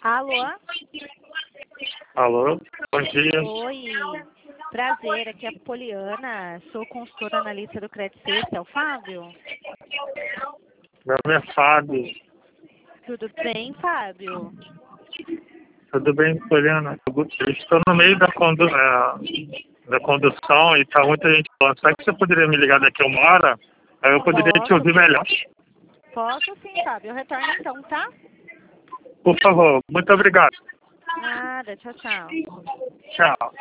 Alô? Alô, bom dia. Oi, prazer, aqui é a Poliana, sou consultora analista do Credit Suisse, é o Fábio? Meu nome é Fábio. Tudo bem, Fábio? Tudo bem, Poliana? Eu estou no meio da condução e está muita gente falando. Será que você poderia me ligar daqui a 1 hora? Aí eu poderia te ouvir melhor. Posso sim, Fábio, eu retorno então, tá? Por favor, muito obrigado. Nada, tchau, tchau. Tchau.